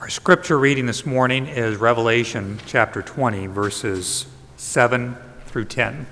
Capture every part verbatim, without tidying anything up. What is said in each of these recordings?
Our scripture reading this morning is Revelation chapter twenty, verses seven through ten.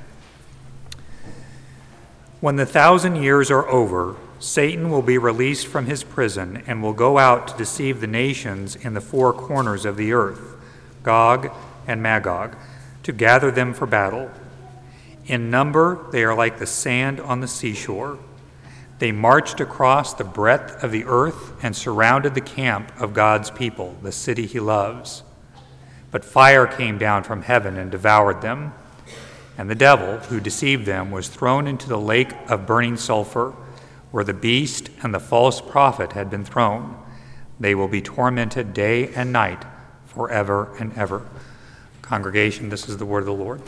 When the thousand years are over, Satan will be released from his prison and will go out to deceive the nations in the four corners of the earth, Gog and Magog, to gather them for battle. In number, they are like the sand on the seashore. They marched across the breadth of the earth and surrounded the camp of God's people, the city he loves. But fire came down from heaven and devoured them. And the devil, who deceived them, was thrown into the lake of burning sulfur, where the beast and the false prophet had been thrown. They will be tormented day and night forever and ever. Congregation, this is the word of the Lord.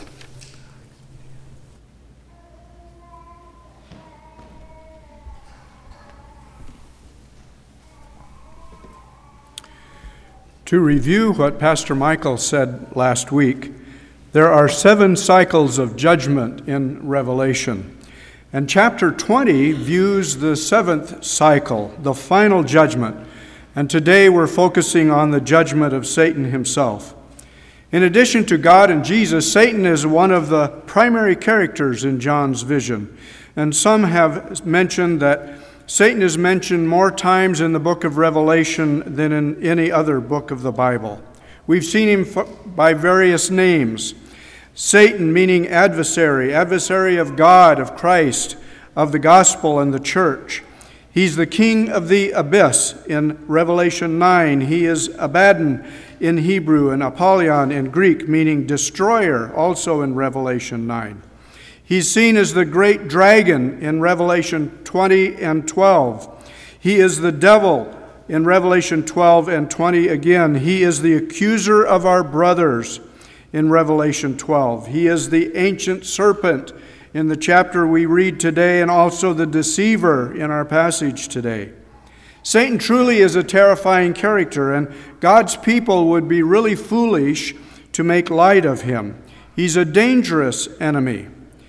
To review what Pastor Michael said last week, there are seven cycles of judgment in Revelation. And chapter twenty views the seventh cycle, the final judgment. And today we're focusing on the judgment of Satan himself. In addition to God and Jesus, Satan is one of the primary characters in John's vision. And some have mentioned that Satan is mentioned more times in the book of Revelation than in any other book of the Bible. We've seen him by various names. Satan meaning adversary, adversary of God, of Christ, of the gospel and the church. He's the king of the abyss in Revelation nine. He is Abaddon in Hebrew and Apollyon in Greek, meaning destroyer, also in Revelation nine. He's seen as the great dragon in Revelation twenty and twelve. He is the devil in Revelation twelve and twenty again. He is the accuser of our brothers in Revelation twelve. He is the ancient serpent in the chapter we read today, and also the deceiver in our passage today. Satan truly is a terrifying character, and God's people would be really foolish to make light of him. He's a dangerous enemy.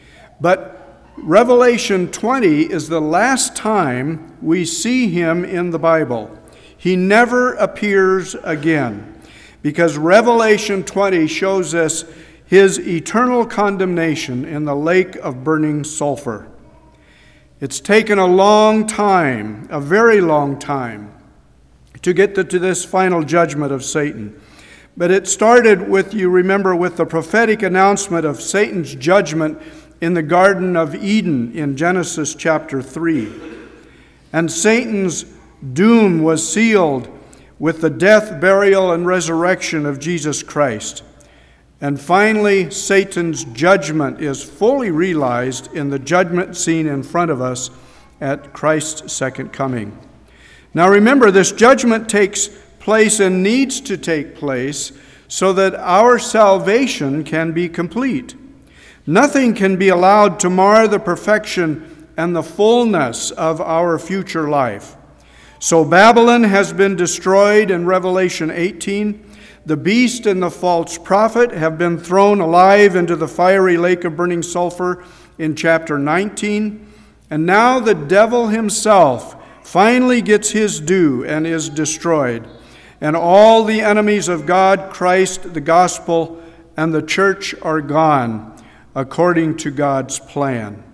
But Revelation twenty is the last time we see him in the Bible. He never appears again, because Revelation twenty shows us his eternal condemnation in the lake of burning sulfur. It's taken a long time, a very long time, to get to this final judgment of Satan. But it started with, you remember, with the prophetic announcement of Satan's judgment in the Garden of Eden in Genesis chapter three. And Satan's doom was sealed with the death, burial, and resurrection of Jesus Christ. And finally, Satan's judgment is fully realized in the judgment scene in front of us at Christ's second coming. Now remember, this judgment takes place and needs to take place so that our salvation can be complete. Nothing can be allowed to mar the perfection and the fullness of our future life. So Babylon has been destroyed in Revelation eighteen. The beast and the false prophet have been thrown alive into the fiery lake of burning sulfur in chapter nineteen. And now the devil himself finally gets his due and is destroyed. And all the enemies of God, Christ, the gospel, and the church are gone, according to God's plan.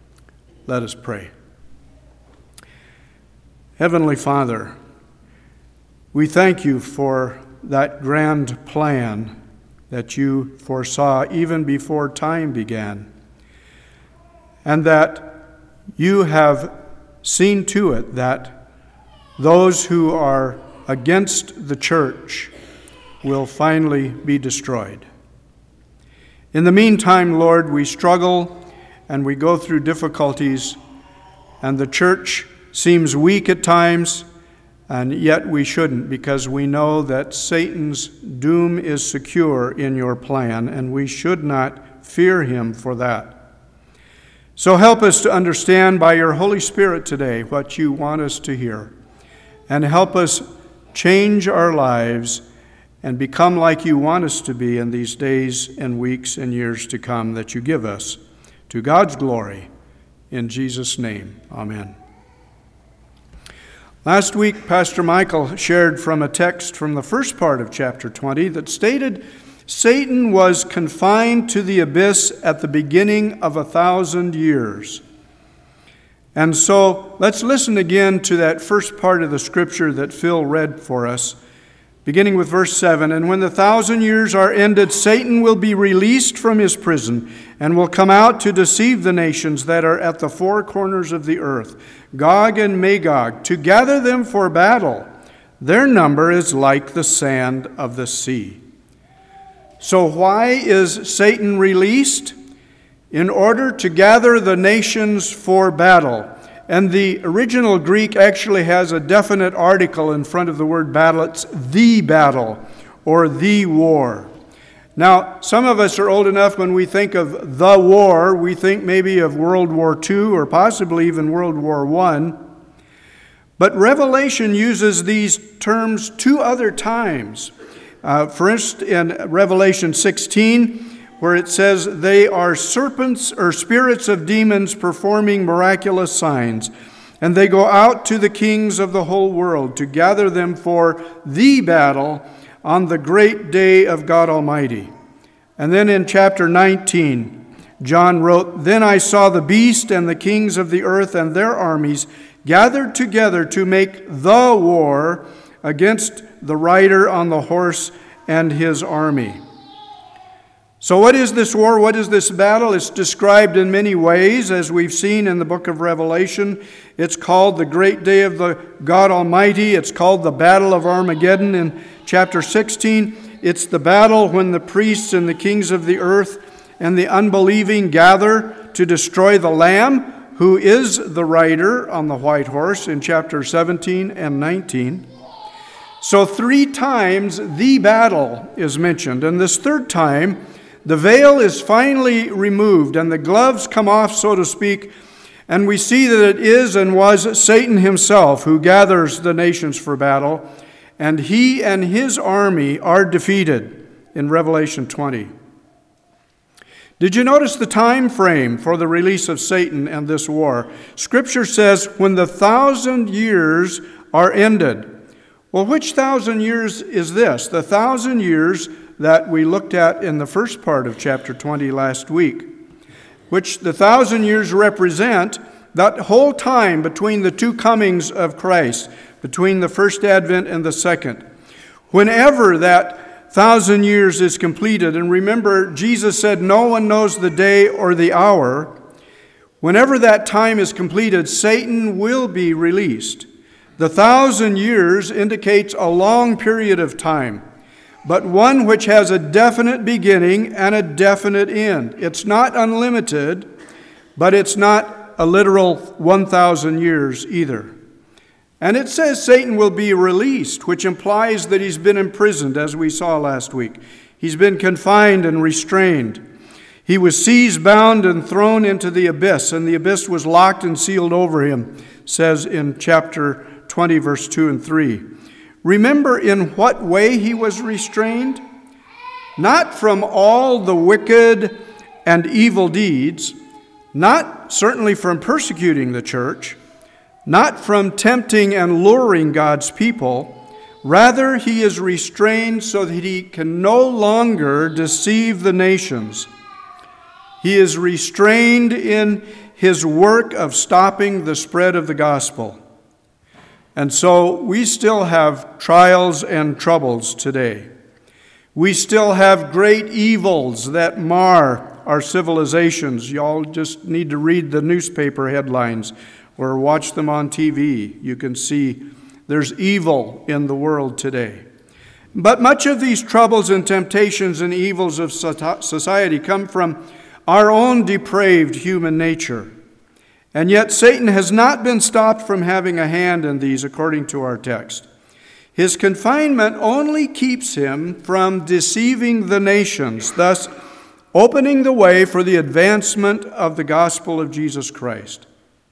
Let us pray. Heavenly Father, we thank you for that grand plan that you foresaw even before time began, and that you have seen to it that those who are against the church will finally be destroyed. In the meantime, Lord, we struggle and we go through difficulties, and the church seems weak at times, and yet we shouldn't, because we know that Satan's doom is secure in your plan, and we should not fear him for that. So help us to understand by your Holy Spirit today what you want us to hear, and help us change our lives and become like you want us to be in these days and weeks and years to come that you give us. To God's glory, in Jesus' name, amen. Last week, Pastor Michael shared from a text from the first part of chapter twenty that stated Satan was confined to the abyss at the beginning of a thousand years. And so let's listen again to that first part of the scripture that Phil read for us, beginning with verse seven. And when the thousand years are ended, Satan will be released from his prison and will come out to deceive the nations that are at the four corners of the earth, Gog and Magog, to gather them for battle. Their number is like the sand of the sea. So why is Satan released? In order to gather the nations for battle. And the original Greek actually has a definite article in front of the word battle. It's the battle or the war. Now, some of us are old enough when we think of the war, we think maybe of World War Two or possibly even World War One. But Revelation uses these terms two other times. Uh, first, in Revelation sixteen, where it says, they are serpents or spirits of demons performing miraculous signs, and they go out to the kings of the whole world to gather them for the battle on the great day of God Almighty. And then in chapter nineteen, John wrote, then I saw the beast and the kings of the earth and their armies gathered together to make the war against the rider on the horse and his army. So what is this war? What is this battle? It's described in many ways, as we've seen in the book of Revelation. It's called the great day of the God Almighty. It's called the battle of Armageddon in chapter sixteen. It's the battle when the priests and the kings of the earth and the unbelieving gather to destroy the Lamb, who is the rider on the white horse in chapter seventeen and nineteen. So three times the battle is mentioned, and this third time, the veil is finally removed and the gloves come off, so to speak, and we see that it is and was Satan himself who gathers the nations for battle, and he and his army are defeated in Revelation twenty. Did you notice the time frame for the release of Satan and this war? Scripture says, when the thousand years are ended. Well, which thousand years is this? The thousand years that we looked at in the first part of chapter twenty last week, which the thousand years represent that whole time between the two comings of Christ, between the first advent and the second. Whenever that thousand years is completed, and remember, Jesus said, no one knows the day or the hour. Whenever that time is completed, Satan will be released. The thousand years indicates a long period of time, but one which has a definite beginning and a definite end. It's not unlimited, but it's not a literal one thousand years either. And it says Satan will be released, which implies that he's been imprisoned, as we saw last week. He's been confined and restrained. He was seized, bound, and thrown into the abyss, and the abyss was locked and sealed over him, says in chapter twenty, verse two and three. Remember in what way he was restrained? Not from all the wicked and evil deeds, not certainly from persecuting the church, not from tempting and luring God's people. Rather, he is restrained so that he can no longer deceive the nations. He is restrained in his work of stopping the spread of the gospel. And so we still have trials and troubles today. We still have great evils that mar our civilizations. Y'all just need to read the newspaper headlines or watch them on T V. You can see there's evil in the world today. But much of these troubles and temptations and evils of society come from our own depraved human nature. And yet Satan has not been stopped from having a hand in these, according to our text. His confinement only keeps him from deceiving the nations, thus opening the way for the advancement of the gospel of Jesus Christ.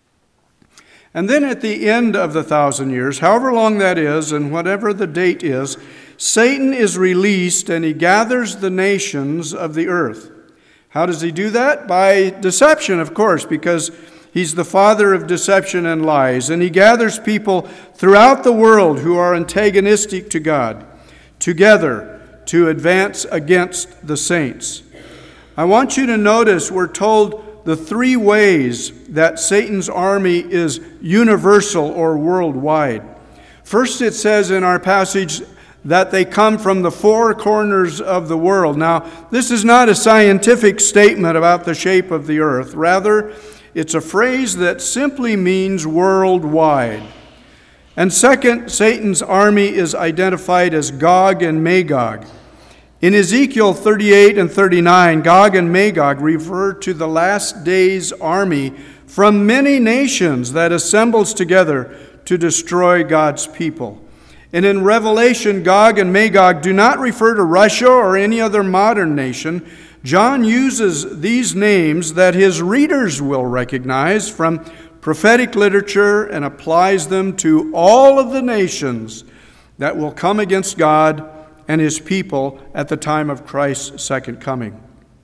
And then at the end of the thousand years, however long that is and whatever the date is, Satan is released and he gathers the nations of the earth. How does he do that? By deception, of course, because he He's the father of deception and lies, and he gathers people throughout the world who are antagonistic to God together to advance against the saints. I want you to notice we're told the three ways that Satan's army is universal or worldwide. First, it says in our passage that they come from the four corners of the world. Now, this is not a scientific statement about the shape of the earth. Rather, it's a phrase that simply means worldwide. And second, Satan's army is identified as Gog and Magog. In Ezekiel thirty-eight and thirty-nine, Gog and Magog refer to the last days army from many nations that assembles together to destroy God's people. And in Revelation, Gog and Magog do not refer to Russia or any other modern nation. John uses these names that his readers will recognize from prophetic literature and applies them to all of the nations that will come against God and his people at the time of Christ's second coming.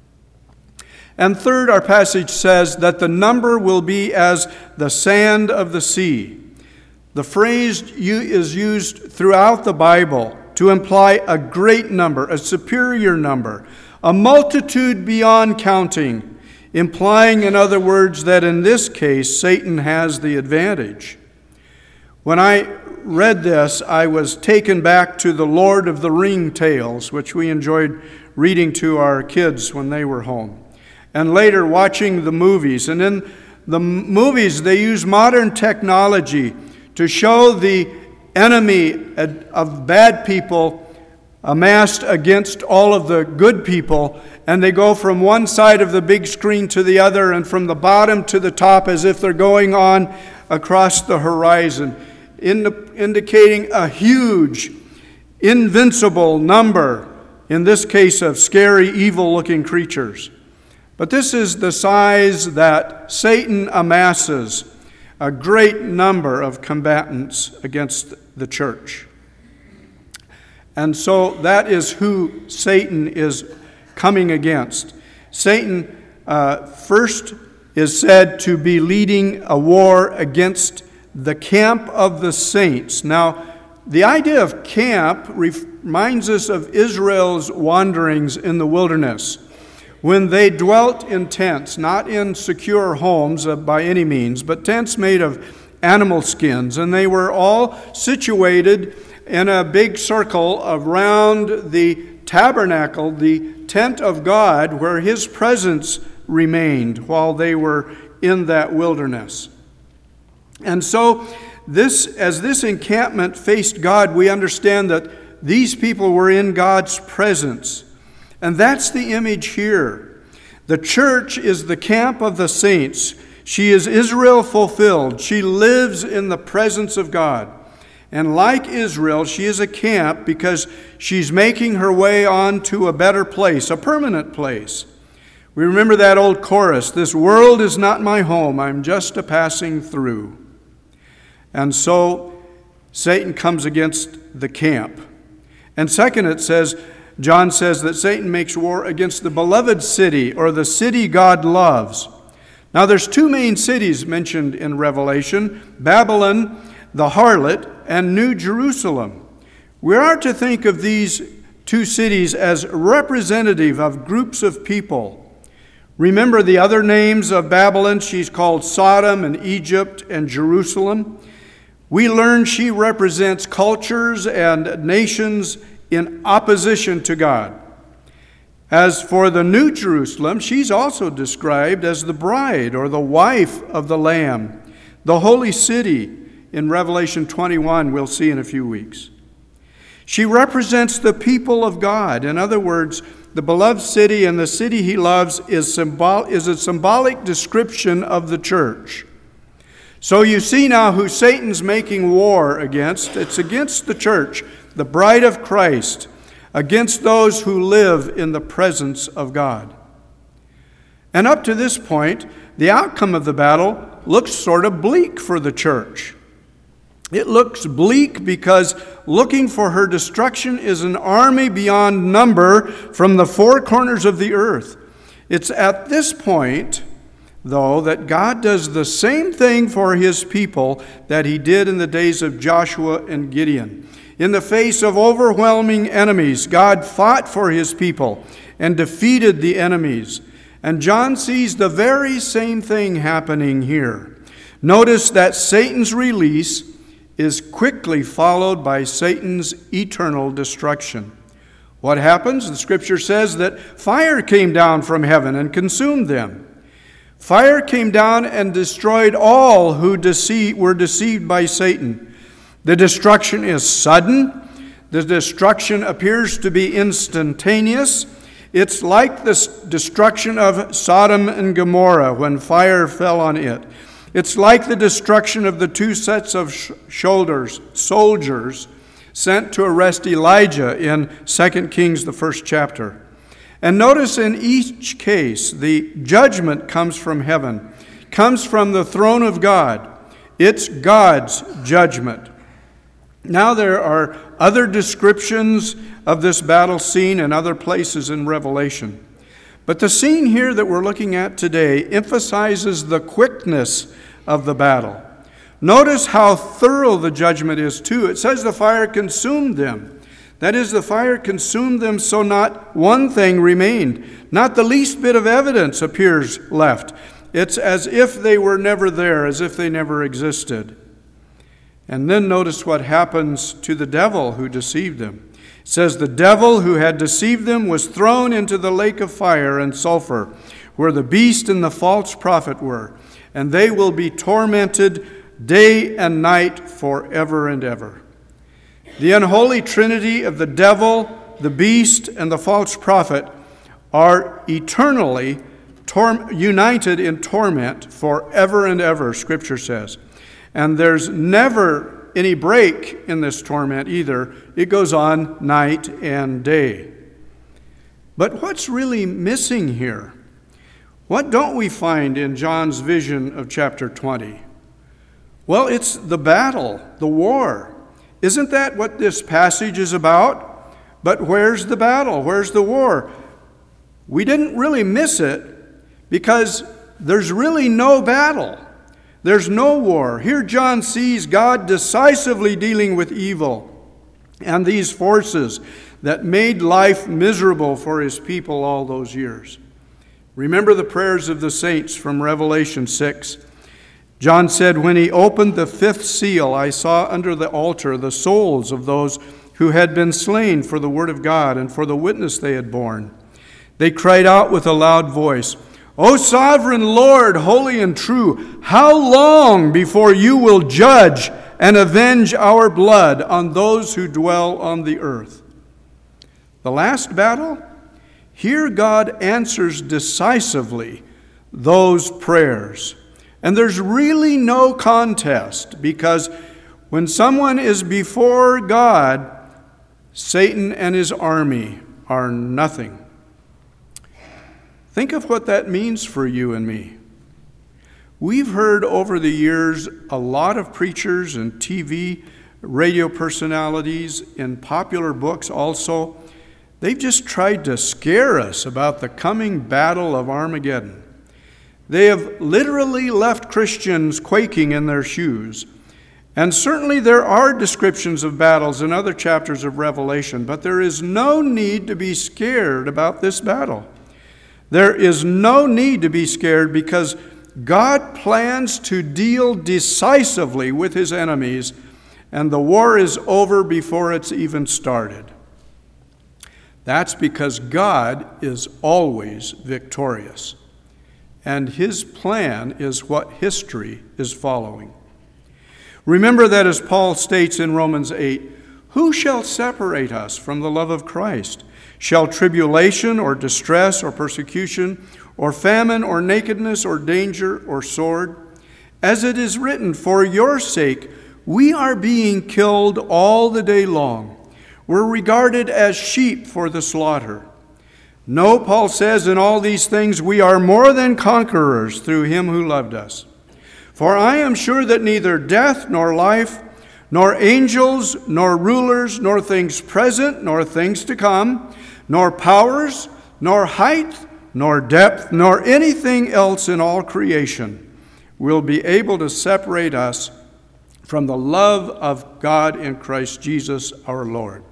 And third, our passage says that the number will be as the sand of the sea. The phrase is used throughout the Bible to imply a great number, a superior number, a multitude beyond counting, implying, in other words, that in this case, Satan has the advantage. When I read this, I was taken back to the Lord of the Ring tales, which we enjoyed reading to our kids when they were home, and later watching the movies. And in the movies, they use modern technology to show the enemy of bad people amassed against all of the good people, and they go from one side of the big screen to the other and from the bottom to the top as if they're going on across the horizon, indicating a huge, invincible number, in this case of scary, evil-looking creatures. But this is the size that Satan amasses, a great number of combatants against the church. And so that is who Satan is coming against. Satan uh, first is said to be leading a war against the camp of the saints. Now, the idea of camp reminds us of Israel's wanderings in the wilderness, when they dwelt in tents, not in secure homes by any means, but tents made of animal skins. And they were all situated in a big circle around the tabernacle, the tent of God, where his presence remained while they were in that wilderness. And so, this, as this encampment faced God, we understand that these people were in God's presence. And that's the image here. The church is the camp of the saints. She is Israel fulfilled. She lives in the presence of God. And like Israel, she is a camp because she's making her way on to a better place, a permanent place. We remember that old chorus, "This world is not my home, I'm just a passing through." And so Satan comes against the camp. And second, it says, John says that Satan makes war against the beloved city, or the city God loves. Now there's two main cities mentioned in Revelation, Babylon, the harlot, and New Jerusalem. We are to think of these two cities as representative of groups of people. Remember the other names of Babylon. She's called Sodom and Egypt and Jerusalem. We learn she represents cultures and nations in opposition to God. As for the New Jerusalem, she's also described as the bride or the wife of the Lamb, the holy city in Revelation twenty-one, we'll see in a few weeks. She represents the people of God. In other words, the beloved city and the city he loves is, symbol- is a symbolic description of the church. So you see now who Satan's making war against. It's against the church, the bride of Christ, against those who live in the presence of God. And up to this point, the outcome of the battle looks sort of bleak for the church. It looks bleak because looking for her destruction is an army beyond number from the four corners of the earth. It's at this point though, that God does the same thing for his people that he did in the days of Joshua and Gideon. In the face of overwhelming enemies, God fought for his people and defeated the enemies. And John sees the very same thing happening here. Notice that Satan's release is quickly followed by Satan's eternal destruction. What happens? The scripture says that fire came down from heaven and consumed them. Fire came down and destroyed all who deceive, were deceived by Satan. The destruction is sudden. The destruction appears to be instantaneous. It's like the destruction of Sodom and Gomorrah when fire fell on it. It's like the destruction of the two sets of sh- shoulders, soldiers sent to arrest Elijah in Second Kings, the first chapter. And notice in each case, the judgment comes from heaven, comes from the throne of God. It's God's judgment. Now there are other descriptions of this battle scene in other places in Revelation. But the scene here that we're looking at today emphasizes the quickness of the battle. Notice how thorough the judgment is too. It says the fire consumed them. That is, the fire consumed them so not one thing remained. Not the least bit of evidence appears left. It's as if they were never there, as if they never existed. And then notice what happens to the devil who deceived them. It says the devil who had deceived them was thrown into the lake of fire and sulfur, where the beast and the false prophet were, and they will be tormented day and night forever and ever. The unholy trinity of the devil, the beast, and the false prophet are eternally tor- united in torment forever and ever, Scripture says. And there's never any break in this torment either. It goes on night and day. But what's really missing here? What don't we find in John's vision of chapter twenty? Well, it's the battle, the war. Isn't that what this passage is about? But where's the battle? Where's the war? We didn't really miss it because there's really no battle. There's no war. Here John sees God decisively dealing with evil and these forces that made life miserable for his people all those years. Remember the prayers of the saints from Revelation six. John said, "When he opened the fifth seal, I saw under the altar the souls of those who had been slain for the word of God and for the witness they had borne. They cried out with a loud voice, 'O sovereign Lord, holy and true, how long before you will judge and avenge our blood on those who dwell on the earth?'" The last battle? Here God answers decisively those prayers. And there's really no contest, because when someone is before God, Satan and his army are nothing. Think of what that means for you and me. We've heard over the years a lot of preachers and T V, radio personalities, in popular books also. They've just tried to scare us about the coming battle of Armageddon. They have literally left Christians quaking in their shoes. And certainly there are descriptions of battles in other chapters of Revelation, but there is no need to be scared about this battle. There is no need to be scared because God plans to deal decisively with his enemies, and the war is over before it's even started. That's because God is always victorious. And his plan is what history is following. Remember that as Paul states in Romans eight, "Who shall separate us from the love of Christ? Shall tribulation or distress or persecution or famine or nakedness or danger or sword? As it is written, for your sake we are being killed all the day long. We're regarded as sheep for the slaughter. No," Paul says, "in all these things we are more than conquerors through him who loved us. For I am sure that neither death nor life, nor angels, nor rulers, nor things present, nor things to come, nor powers, nor height, nor depth, nor anything else in all creation will be able to separate us from the love of God in Christ Jesus our Lord.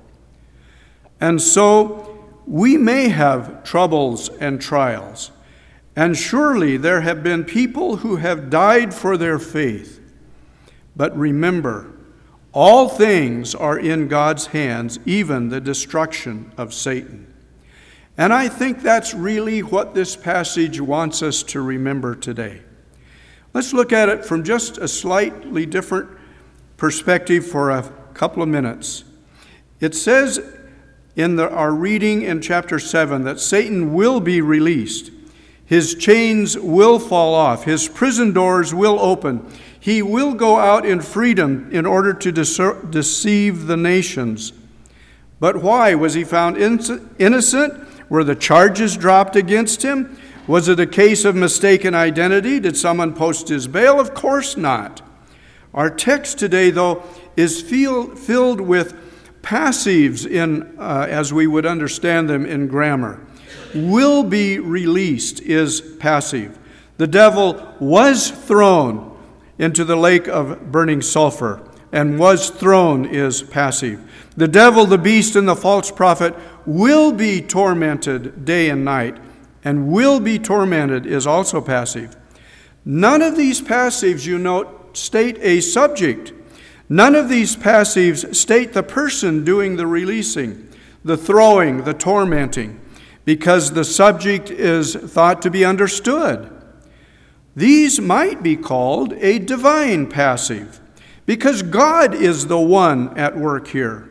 And so we may have troubles and trials, and surely there have been people who have died for their faith. But remember, all things are in God's hands, even the destruction of Satan. And I think that's really what this passage wants us to remember today. Let's look at it from just a slightly different perspective for a couple of minutes. It says in the, our reading in chapter seven that Satan will be released. His chains will fall off. His prison doors will open. He will go out in freedom in order to dece- deceive the nations. But why? Was he found innocent? Were the charges dropped against him? Was it a case of mistaken identity? Did someone post his bail? Of course not. Our text today, though, is feel, filled with passives in, uh, as we would understand them in grammar. Will be released is passive. The devil was thrown into the lake of burning sulfur, and was thrown is passive. The devil, the beast, and the false prophet will be tormented day and night, and will be tormented is also passive. None of these passives, you note, state a subject. None of these passives state the person doing the releasing, the throwing, the tormenting, because the subject is thought to be understood. These might be called a divine passive, because God is the one at work here.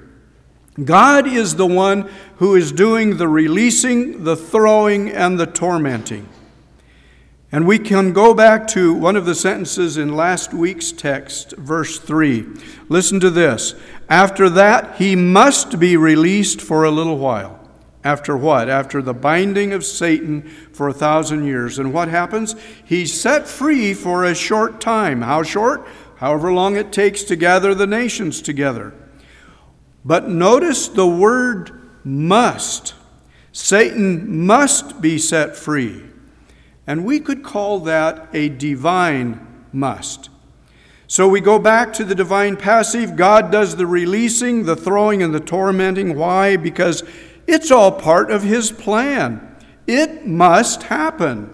God is the one who is doing the releasing, the throwing, and the tormenting. And we can go back to one of the sentences in last week's text, verse three. Listen to this. After that, he must be released for a little while. After what? After the binding of Satan for a thousand years. And what happens? He's set free for a short time. How short? However long it takes to gather the nations together. But notice the word must. Satan must be set free. And we could call that a divine must. So we go back to the divine passive. God does the releasing, the throwing, and the tormenting. Why? Because it's all part of his plan. It must happen.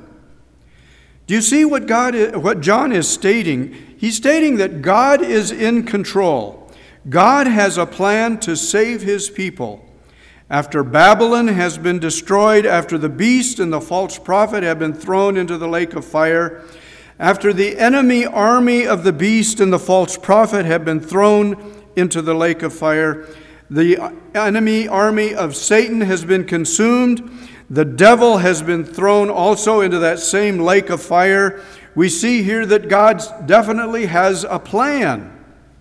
Do you see what God is, what John is stating? He's stating that God is in control. God has a plan to save his people. After Babylon has been destroyed, after the beast and the false prophet have been thrown into the lake of fire, after the enemy army of the beast and the false prophet have been thrown into the lake of fire, the enemy army of Satan has been consumed. The devil has been thrown also into that same lake of fire. We see here that God definitely has a plan.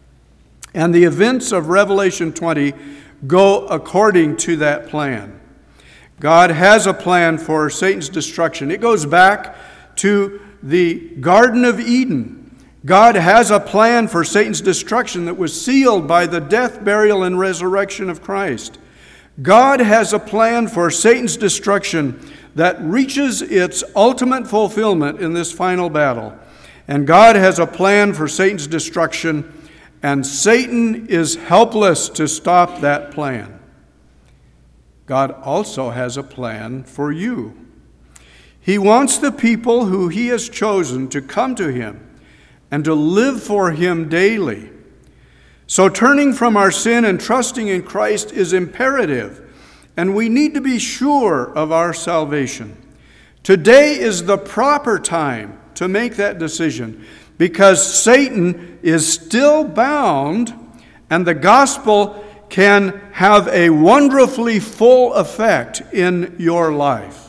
And the events of Revelation twenty go according to that plan. God has a plan for Satan's destruction. It goes back to the Garden of Eden. God has a plan for Satan's destruction that was sealed by the death, burial, and resurrection of Christ. God has a plan for Satan's destruction that reaches its ultimate fulfillment in this final battle. And God has a plan for Satan's destruction, and Satan is helpless to stop that plan. God also has a plan for you. He wants the people who he has chosen to come to him and to live for him daily. So turning from our sin and trusting in Christ is imperative, and we need to be sure of our salvation. Today is the proper time to make that decision, because Satan is still bound, and the gospel can have a wonderfully full effect in your life.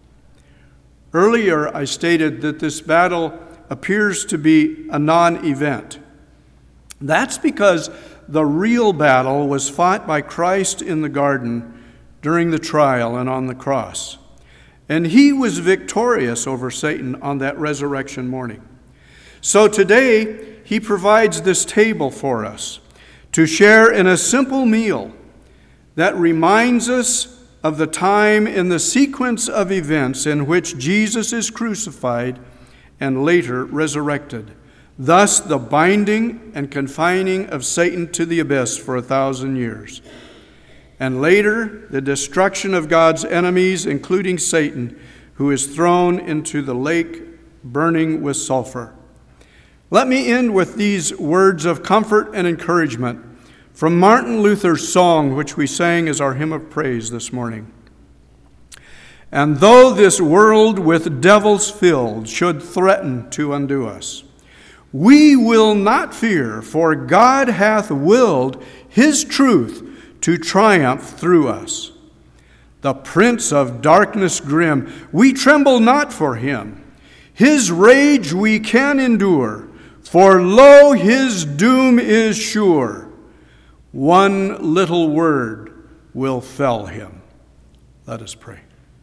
Earlier, I stated that this battle appears to be a non-event. That's because the real battle was fought by Christ in the garden during the trial and on the cross. And he was victorious over Satan on that resurrection morning. So today, he provides this table for us to share in a simple meal that reminds us of the time in the sequence of events in which Jesus is crucified and later resurrected. Thus, the binding and confining of Satan to the abyss for a thousand years. And later, the destruction of God's enemies, including Satan, who is thrown into the lake burning with sulfur. Let me end with these words of comfort and encouragement from Martin Luther's song, which we sang as our hymn of praise this morning. And though this world with devils filled should threaten to undo us, we will not fear, for God hath willed his truth to triumph through us. The prince of darkness grim, we tremble not for him. His rage we can endure, for lo, his doom is sure. One little word will fell him. Let us pray.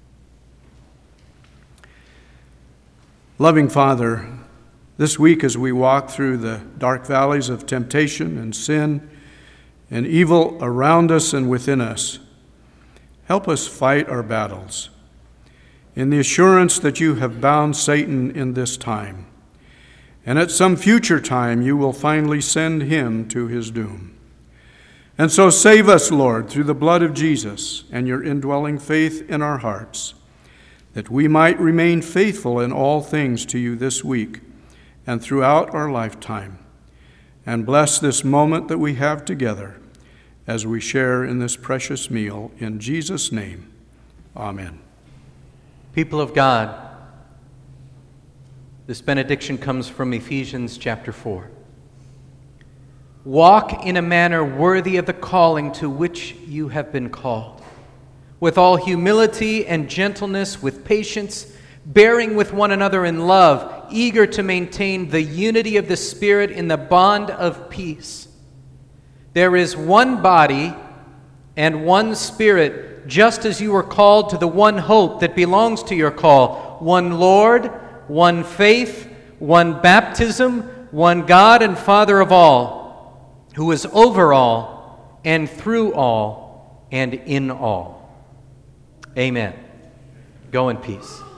Loving Father, this week as we walk through the dark valleys of temptation and sin and evil around us and within us, help us fight our battles in the assurance that you have bound Satan in this time, and at some future time you will finally send him to his doom. And so save us, Lord, through the blood of Jesus and your indwelling faith in our hearts, that we might remain faithful in all things to you this week and throughout our lifetime. And bless this moment that we have together as we share in this precious meal. In Jesus' name, amen. People of God, this benediction comes from Ephesians chapter four. Walk in a manner worthy of the calling to which you have been called, with all humility and gentleness, with patience, bearing with one another in love, eager to maintain the unity of the Spirit in the bond of peace. There is one body and one Spirit, just as you were called to the one hope that belongs to your call, one Lord, one faith, one baptism, one God and Father of all, who is over all and through all and in all. Amen. Go in peace.